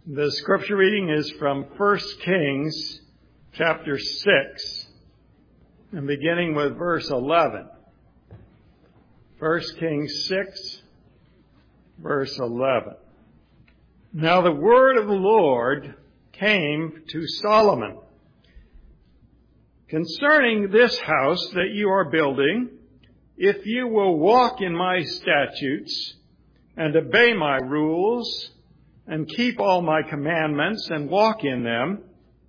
The scripture reading is from 1 Kings chapter 6 and beginning with verse 11. 1 Kings 6, verse 11. Now the word of the Lord came to Solomon concerning this house that you are building. If you will walk in my statutes and obey my rules and keep all my commandments and walk in them,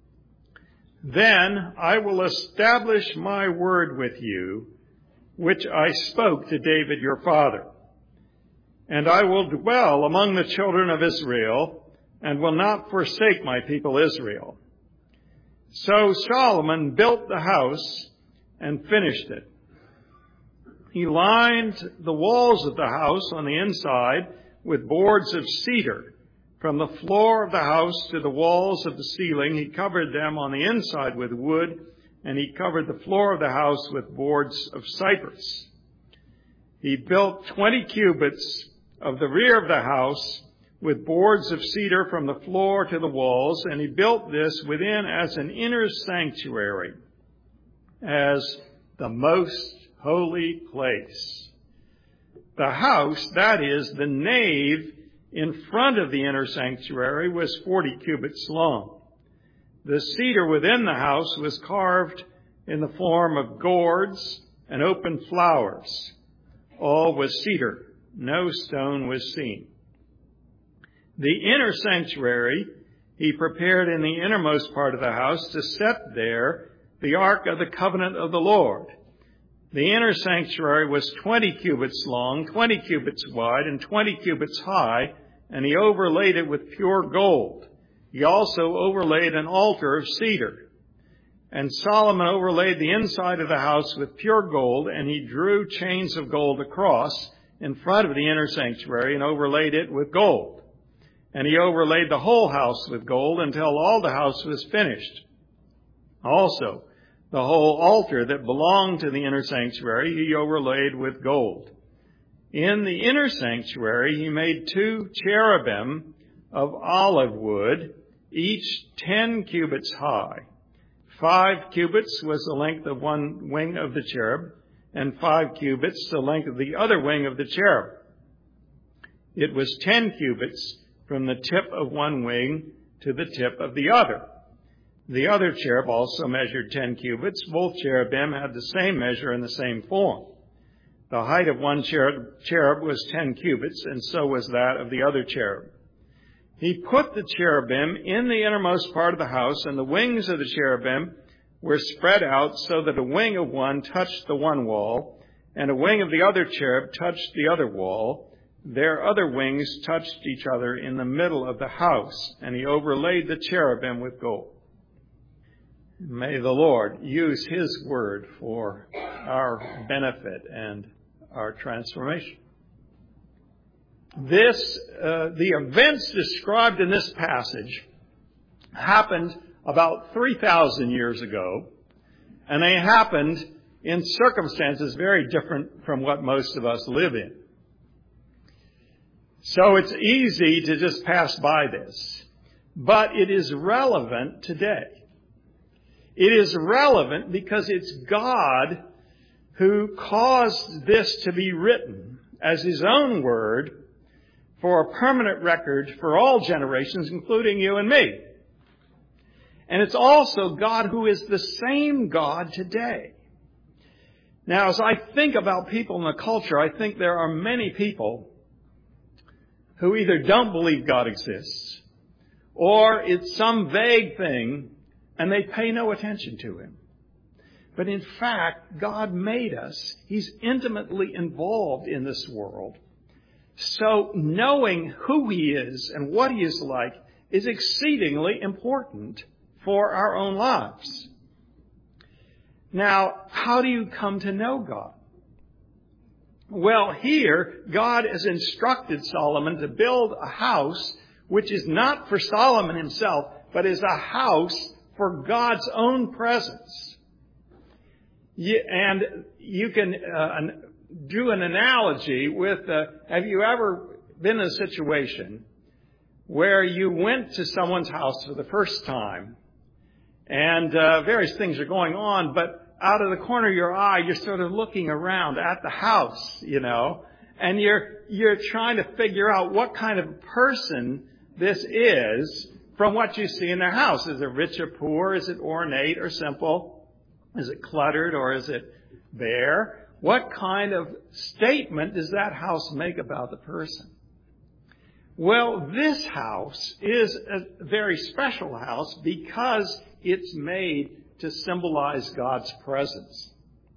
then I will establish my word with you, which I spoke to David your father. And I will dwell among the children of Israel and will not forsake my people Israel. So Solomon built the house and finished it. He lined the walls of the house on the inside with boards of cedar. From the floor of the house to the walls of the ceiling, he covered them on the inside with wood, and he covered the floor of the house with boards of cypress. He built 20 cubits of the rear of the house with boards of cedar from the floor to the walls, and he built this within as an inner sanctuary, as the most holy place. The house, that is, the nave in front of the inner sanctuary, was 40 cubits long. The cedar within the house was carved in the form of gourds and open flowers. All was cedar. No stone was seen. The inner sanctuary he prepared in the innermost part of the house to set there the ark of the covenant of the Lord. The inner sanctuary was 20 cubits long, 20 cubits wide, and 20 cubits high, and he overlaid it with pure gold. He also overlaid an altar of cedar. And Solomon overlaid the inside of the house with pure gold, and he drew chains of gold across in front of the inner sanctuary and overlaid it with gold. And he overlaid the whole house with gold until all the house was finished. Also, the whole altar that belonged to the inner sanctuary he overlaid with gold. In the inner sanctuary he made 2 cherubim of olive wood, each 10 cubits high. 5 cubits was the length of one wing of the cherub, and 5 cubits the length of the other wing of the cherub. It was 10 cubits from the tip of one wing to the tip of the other. The other cherub also measured 10 cubits. Both cherubim had the same measure and the same form. The height of one cherub was 10 cubits, and so was that of the other cherub. He put the cherubim in the innermost part of the house, and the wings of the cherubim were spread out so that a wing of one touched the one wall, and a wing of the other cherub touched the other wall. Their other wings touched each other in the middle of the house, and he overlaid the cherubim with gold. May the Lord use his word for our benefit and our transformation. The events described in this passage happened about 3,000 years ago, and they happened in circumstances very different from what most of us live in. So it's easy to just pass by this, but it is relevant today. It is relevant because it's God who caused this to be written as his own word for a permanent record for all generations, including you and me. And it's also God who is the same God today. Now, as I think about people in the culture, I think there are many people who either don't believe God exists, or it's some vague thing and they pay no attention to him. But in fact, God made us. He's intimately involved in this world. So knowing who he is and what he is like is exceedingly important for our own lives. Now, how do you come to know God? Well, here, God has instructed Solomon to build a house which is not for Solomon himself, but is a house for God's own presence. And you can do an analogy with, have you ever been in a situation where you went to someone's house for the first time and various things are going on, but out of the corner of your eye, you're sort of looking around at the house, and you're trying to figure out what kind of person this is from what you see in their house. Is it rich or poor? Is it ornate or simple? Is it cluttered or is it bare? What kind of statement does that house make about the person? Well, this house is a very special house because it's made to symbolize God's presence.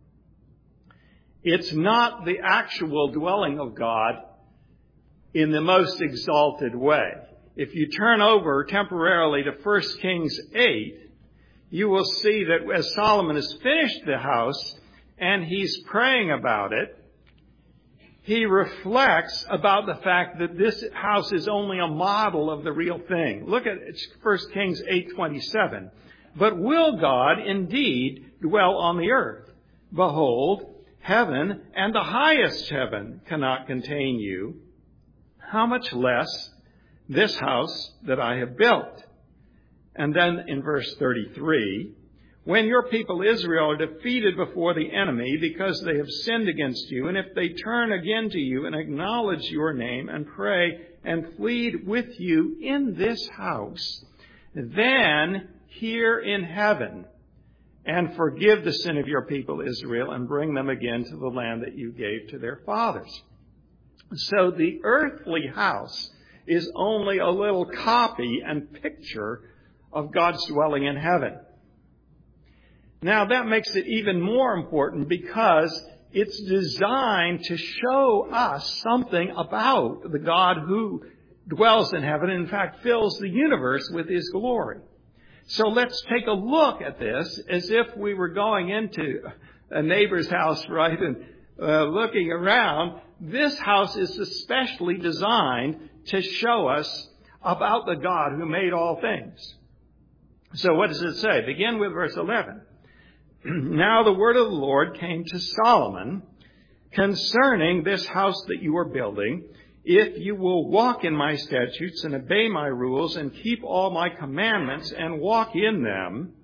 It's not the actual dwelling of God in the most exalted way. If you turn over temporarily to 1 Kings 8, you will see that as Solomon has finished the house and he's praying about it, he reflects about the fact that this house is only a model of the real thing. Look at 1 Kings 8:27. But will God indeed dwell on the earth? Behold, heaven and the highest heaven cannot contain you. How much less this house that I have built? And then in verse 33, when your people Israel are defeated before the enemy because they have sinned against you, and if they turn again to you and acknowledge your name and pray and plead with you in this house, then hear in heaven and forgive the sin of your people Israel and bring them again to the land that you gave to their fathers. So the earthly house is only a little copy and picture of God's dwelling in heaven. Now that makes it even more important because it's designed to show us something about the God who dwells in heaven and in fact fills the universe with His glory. So let's take a look at this as if we were going into a neighbor's house, right, and looking around. This house is especially designed to show us about the God who made all things. So what does it say? Begin with verse 11. Now the word of the Lord came to Solomon concerning this house that you are building. If you will walk in my statutes and obey my rules and keep all my commandments and walk in them,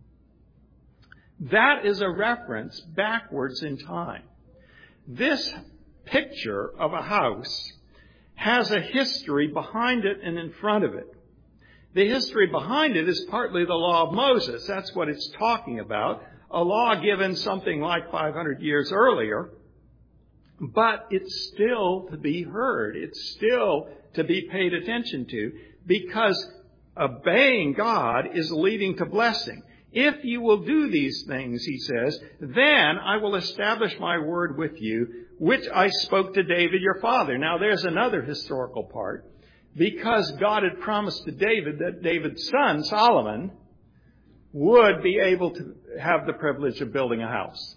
that is a reference backwards in time. This picture of a house has a history behind it and in front of it. The history behind it is partly the law of Moses. That's what it's talking about. A law given something like 500 years earlier. But it's still to be heard. It's still to be paid attention to because obeying God is leading to blessing. If you will do these things, he says, then I will establish my word with you, which I spoke to David your father. Now there's another historical part. Because God had promised to David that David's son, Solomon, would be able to have the privilege of building a house.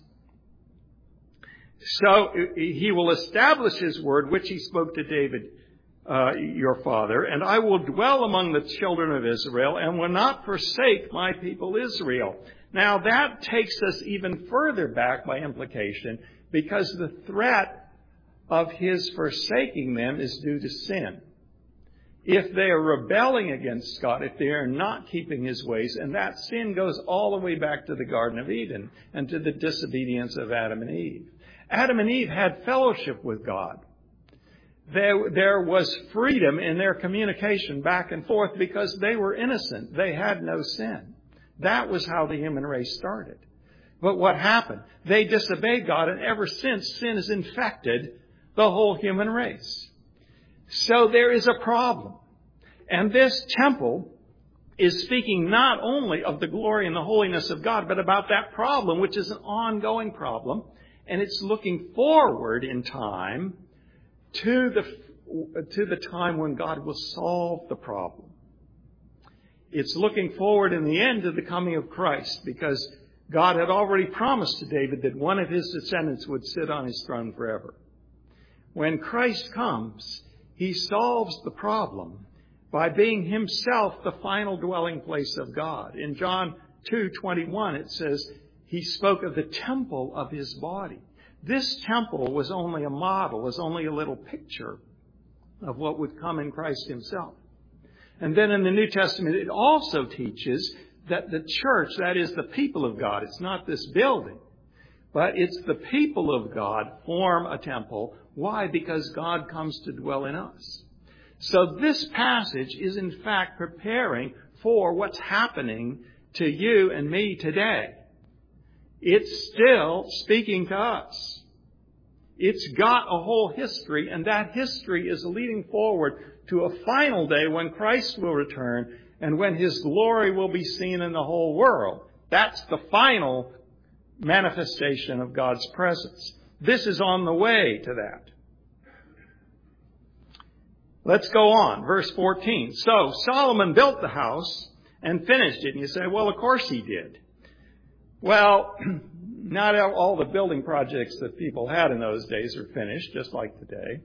So he will establish his word, which he spoke to David, your father, and I will dwell among the children of Israel and will not forsake my people Israel. Now that takes us even further back by implication because the threat of his forsaking them is due to sin. If they are rebelling against God, if they are not keeping His ways, and that sin goes all the way back to the Garden of Eden and to the disobedience of Adam and Eve. Adam and Eve had fellowship with God. There was freedom in their communication back and forth because they were innocent. They had no sin. That was how the human race started. But what happened? They disobeyed God, and ever since, sin has infected the whole human race. So there is a problem. And this temple is speaking not only of the glory and the holiness of God, but about that problem, which is an ongoing problem. And it's looking forward in time to the time when God will solve the problem. It's looking forward in the end to the coming of Christ, because God had already promised to David that one of his descendants would sit on his throne forever. When Christ comes, He solves the problem by being Himself the final dwelling place of God. In John 2:21, it says, He spoke of the temple of His body. This temple was only a model, was only a little picture of what would come in Christ Himself. And then in the New Testament, it also teaches that the church, that is the people of God, it's not this building, but it's the people of God form a temple. Why? Because God comes to dwell in us. So this passage is in fact preparing for what's happening to you and me today. It's still speaking to us. It's got a whole history, and that history is leading forward to a final day when Christ will return and when His glory will be seen in the whole world. That's the final manifestation of God's presence. This is on the way to that. Let's go on. Verse 14. So Solomon built the house and finished it. And you say, well, of course he did. Well, not all the building projects that people had in those days are finished, just like today.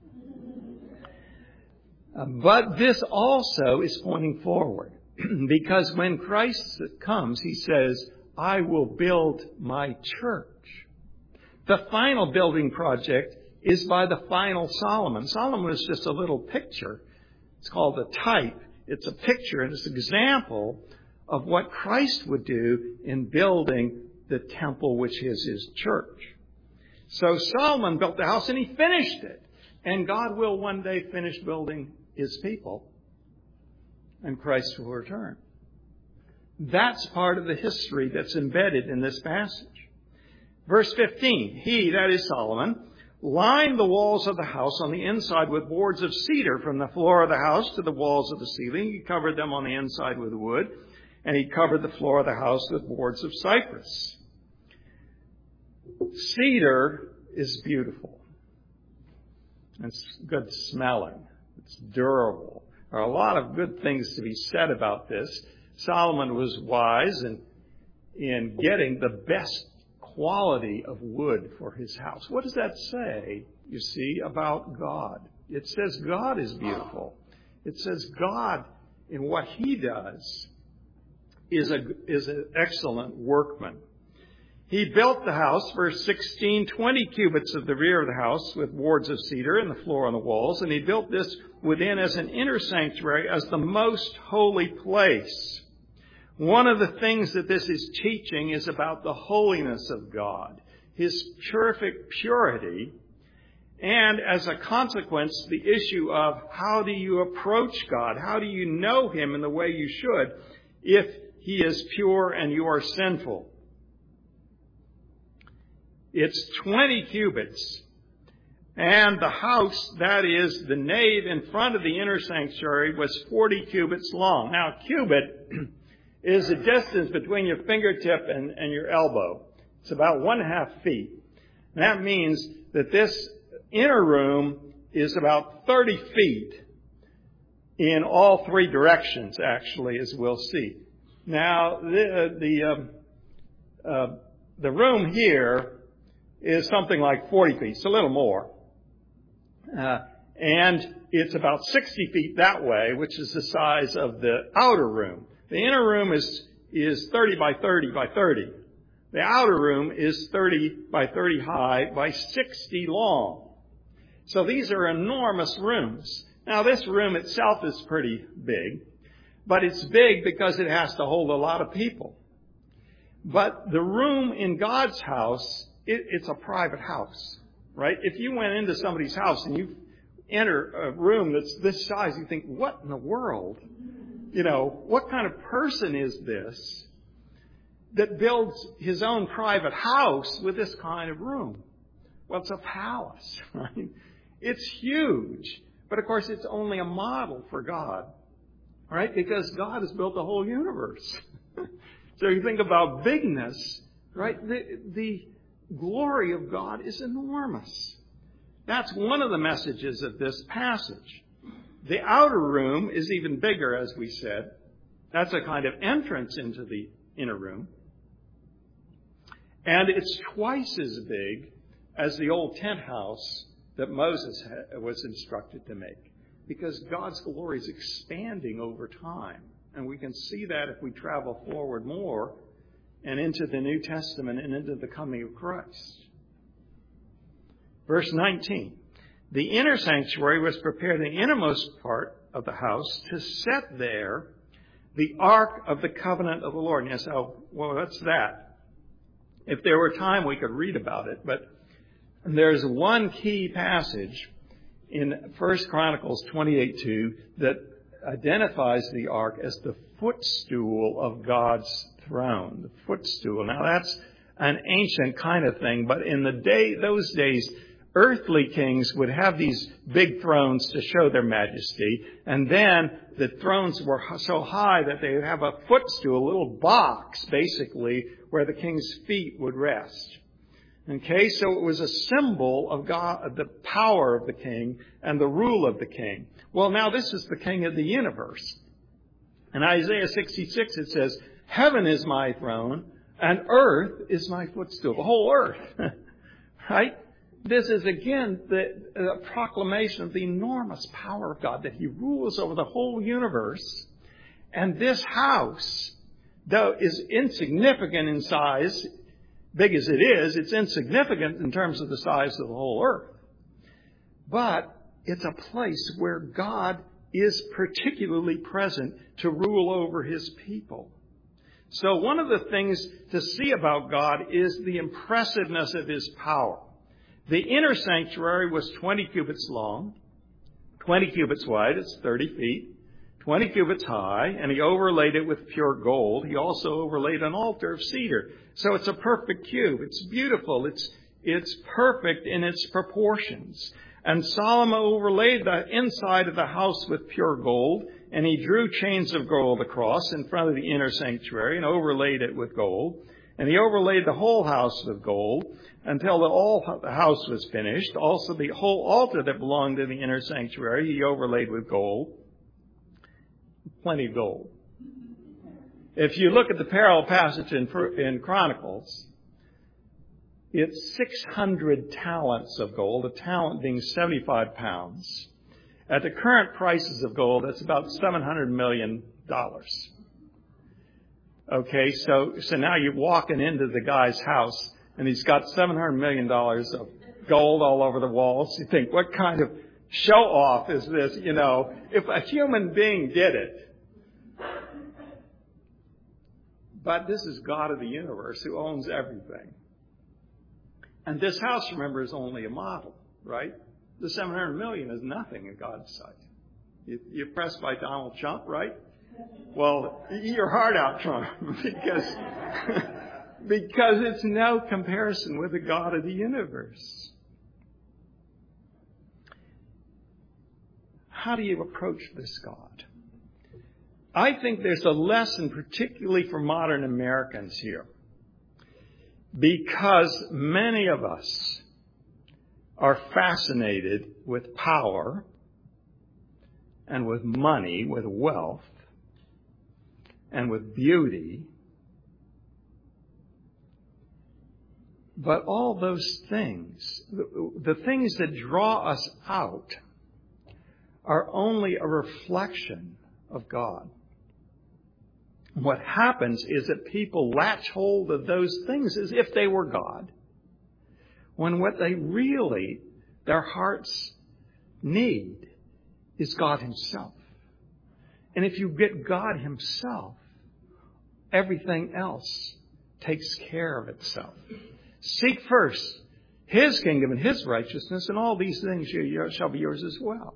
But this also is pointing forward. Because when Christ comes, He says, I will build my church. The final building project is by the final Solomon. Solomon is just a little picture. It's called a type. It's a picture and it's an example of what Christ would do in building the temple, which is His church. So Solomon built the house and he finished it. And God will one day finish building His people. And Christ will return. That's part of the history that's embedded in this passage. Verse 15, he, that is Solomon, lined the walls of the house on the inside with boards of cedar from the floor of the house to the walls of the ceiling. He covered them on the inside with wood, and he covered the floor of the house with boards of cypress. Cedar is beautiful. It's good smelling. It's durable. There are a lot of good things to be said about this. Solomon was wise in getting the best quality of wood for his house. What does that say, you see, about God? It says God is beautiful. It says God, in what He does, is an excellent workman. He built the house, verse 16, 20 cubits of the rear of the house with boards of cedar and the floor and the walls. And he built this within as an inner sanctuary, as the most holy place. One of the things that this is teaching is about the holiness of God, His perfect purity, and as a consequence, the issue of how do you approach God? How do you know Him in the way you should if He is pure and you are sinful? It's 20 cubits. And the house, that is the nave in front of the inner sanctuary, was 40 cubits long. Now, a cubit is the distance between your fingertip and your elbow. It's about 1.5 feet. And that means that this inner room is about 30 feet in all three directions, actually, as we'll see. Now, the room here is something like 40 feet. It's a little more. And it's about 60 feet that way, which is the size of the outer room. The inner room is 30 by 30 by 30. The outer room is 30 by 30 high by 60 long. So these are enormous rooms. Now, this room itself is pretty big, but it's big because it has to hold a lot of people. But the room in God's house, it's a private house, right? If you went into somebody's house and you enter a room that's this size, you think, what in the world? You know, what kind of person is this that builds his own private house with this kind of room? Well, it's a palace, right? It's huge. But of course, it's only a model for God, right? Because God has built the whole universe. So you think about bigness, right? The glory of God is enormous. That's one of the messages of this passage. The outer room is even bigger, as we said. That's a kind of entrance into the inner room. And it's twice as big as the old tent house that Moses was instructed to make. Because God's glory is expanding over time. And we can see that if we travel forward more and into the New Testament and into the coming of Christ. Verse 19. The inner sanctuary was prepared in the innermost part of the house to set there the Ark of the Covenant of the Lord. And you say, oh, well, what's that? If there were time, we could read about it. But there's one key passage in 1 Chronicles 28:2 that identifies the Ark as the footstool of God's throne. The footstool. Now, that's an ancient kind of thing, but in those days, earthly kings would have these big thrones to show their majesty, and then the thrones were so high that they would have a footstool, a little box, basically, where the king's feet would rest. Okay, so it was a symbol of God, of the power of the king and the rule of the king. Well, now this is the king of the universe. In Isaiah 66, it says, "Heaven is my throne, and earth is my footstool." The whole earth. Right? This is, again, the proclamation of the enormous power of God, that He rules over the whole universe. And this house, though is insignificant in size, big as it is, it's insignificant in terms of the size of the whole earth. But it's a place where God is particularly present to rule over His people. So one of the things to see about God is the impressiveness of His power. The inner sanctuary was 20 cubits long, 20 cubits wide, it's 30 feet, 20 cubits high, and He overlaid it with pure gold. He also overlaid an altar of cedar. So it's a perfect cube. It's beautiful. It's perfect in its proportions. And Solomon overlaid the inside of the house with pure gold, and he drew chains of gold across in front of the inner sanctuary and overlaid it with gold. And he overlaid the whole house with gold until the house was finished. Also, the whole altar that belonged to the inner sanctuary, he overlaid with gold. Plenty of gold. If you look at the parallel passage in Chronicles, it's 600 talents of gold, a talent being 75 pounds. At the current prices of gold, that's about $700 million. Okay, so now you're walking into the guy's house, and he's got $700 million of gold all over the walls. You think, what kind of show-off is this? You know, if a human being did it. But this is God of the universe who owns everything. And this house, remember, is only a model, right? The $700 million is nothing in God's sight. You're impressed by Donald Trump, right? Well, eat your heart out, Trump, because it's no comparison with the God of the universe. How do you approach this God? I think there's a lesson, particularly for modern Americans here, because many of us are fascinated with power and with money, with wealth, and with beauty. But all those things, the things that draw us out, are only a reflection of God. What happens is that people latch hold of those things as if they were God, when what they really, their hearts need, is God Himself. And if you get God Himself, everything else takes care of itself. Seek first His kingdom and His righteousness, and all these things shall be yours as well.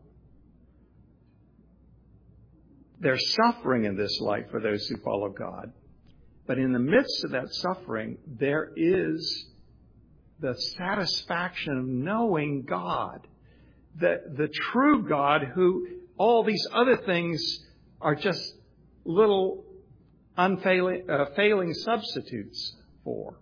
There's suffering in this life for those who follow God. But in the midst of that suffering, there is the satisfaction of knowing God, the true God, who all these other things are just little failing substitutes for.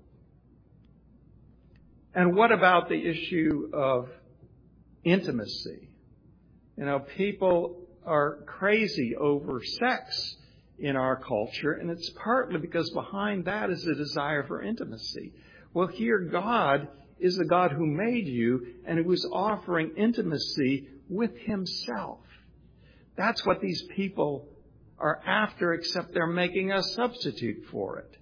And what about the issue of intimacy? You know, people are crazy over sex in our culture, and it's partly because behind that is a desire for intimacy. Well, here God is the God who made you and who is offering intimacy with Himself. That's what these people are after, except they're making a substitute for it.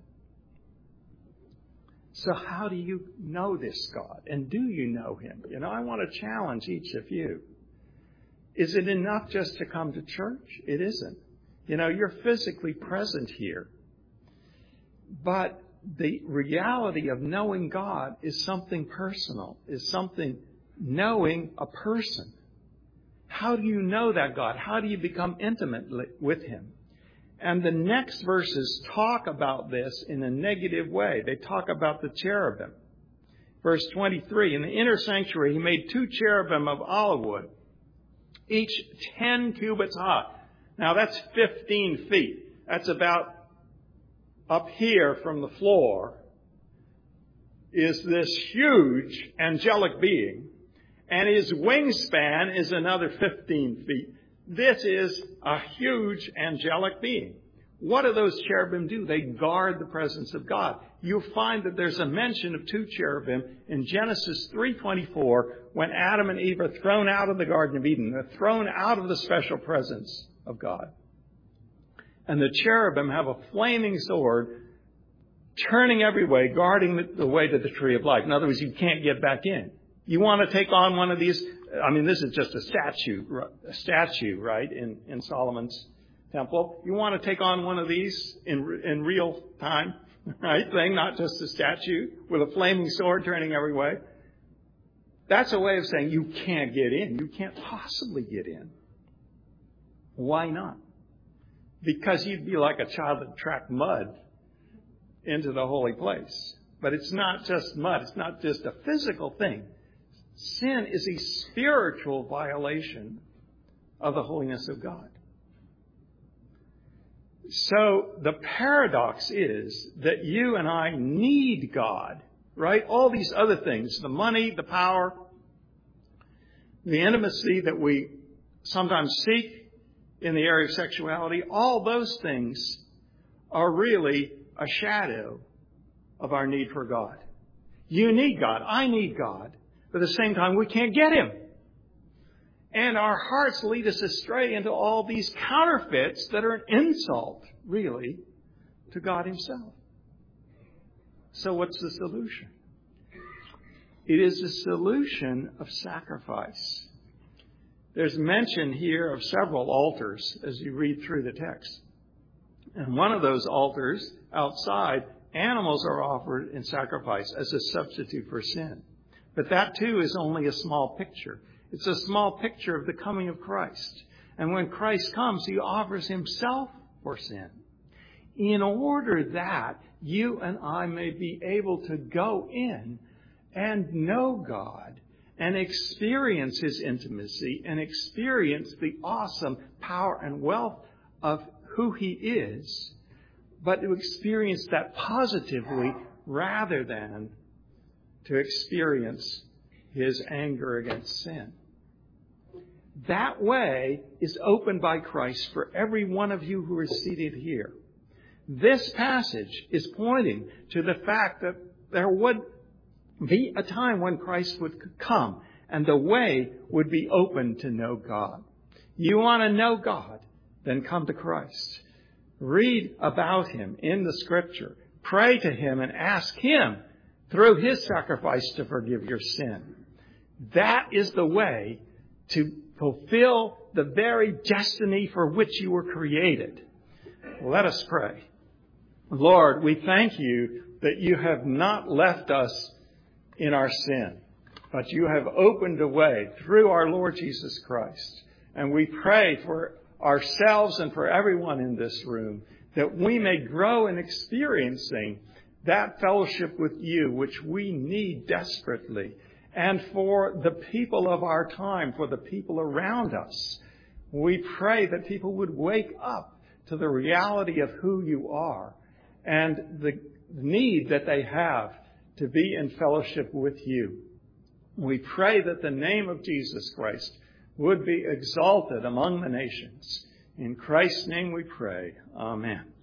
So how do you know this God? And do you know Him? You know, I want to challenge each of you. Is it enough just to come to church? It isn't. You're physically present here. But the reality of knowing God is something personal, is something knowing a person. How do you know that God? How do you become intimate with Him? And the next verses talk about this in a negative way. They talk about the cherubim. Verse 23, in the inner sanctuary, He made 2 cherubim of olive wood, each 10 cubits high. Now that's 15 feet. That's about up here from the floor is this huge angelic being, and his wingspan is another 15 feet. This is a huge angelic being. What do those cherubim do? They guard the presence of God. You'll find that there's a mention of 2 cherubim in Genesis 3:24 when Adam and Eve are thrown out of the Garden of Eden. They're thrown out of the special presence of God. And the cherubim have a flaming sword turning every way, guarding the way to the tree of life. In other words, you can't get back in. You want to take on one of these? This is just a statue, right, in Solomon's temple. You want to take on one of these in real time, right, thing, not just a statue with a flaming sword turning every way. That's a way of saying you can't get in. You can't possibly get in. Why not? Because you'd be like a child that tracked mud into the holy place. But it's not just mud. It's not just a physical thing. Sin is a spiritual violation of the holiness of God. So the paradox is that you and I need God, right? All these other things, the money, the power, the intimacy that we sometimes seek in the area of sexuality, all those things are really a shadow of our need for God. You need God. I need God. But at the same time, we can't get Him. And our hearts lead us astray into all these counterfeits that are an insult, really, to God Himself. So what's the solution? It is the solution of sacrifice. There's mention here of several altars as you read through the text. And one of those altars outside, animals are offered in sacrifice as a substitute for sin. But that too is only a small picture. It's a small picture of the coming of Christ. And when Christ comes, He offers Himself for sin, in order that you and I may be able to go in and know God and experience His intimacy and experience the awesome power and wealth of who He is, but to experience that positively rather than to experience His anger against sin. That way is opened by Christ for every one of you who are seated here. This passage is pointing to the fact that there would be a time when Christ would come and the way would be open to know God. You want to know God? Then come to Christ. Read about Him in the Scripture. Pray to Him and ask Him through His sacrifice to forgive your sin. That is the way to fulfill the very destiny for which you were created. Let us pray. Lord, we thank You that You have not left us in our sin, but You have opened a way through our Lord Jesus Christ. And we pray for ourselves and for everyone in this room that we may grow in experiencing that fellowship with You which we need desperately. And for the people of our time, for the people around us, we pray that people would wake up to the reality of who You are and the need that they have to be in fellowship with You. We pray that the name of Jesus Christ would be exalted among the nations. In Christ's name we pray. Amen.